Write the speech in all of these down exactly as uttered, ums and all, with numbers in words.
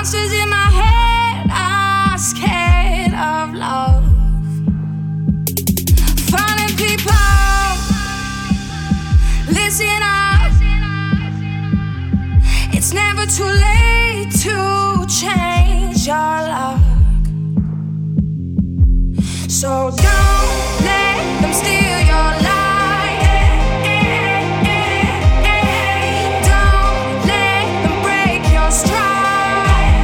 monsters in my head are scared of love. Funny people, listen up. It's never too late to change your luck. So don't let them steal your life. Don't let them break your stride.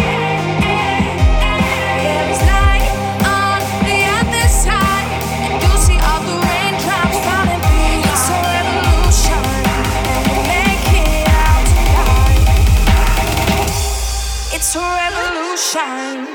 There's light on the other side, and you'll see all the raindrops falling. It's a revolution, and we'll make it out tonight. It's a revolution.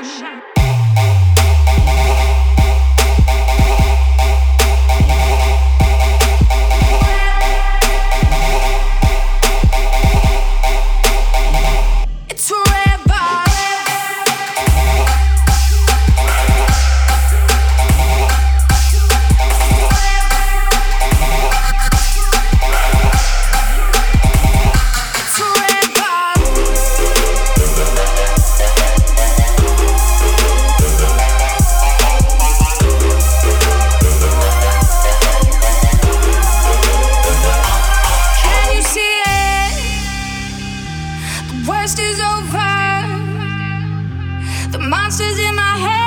Worst is over. The monsters in my head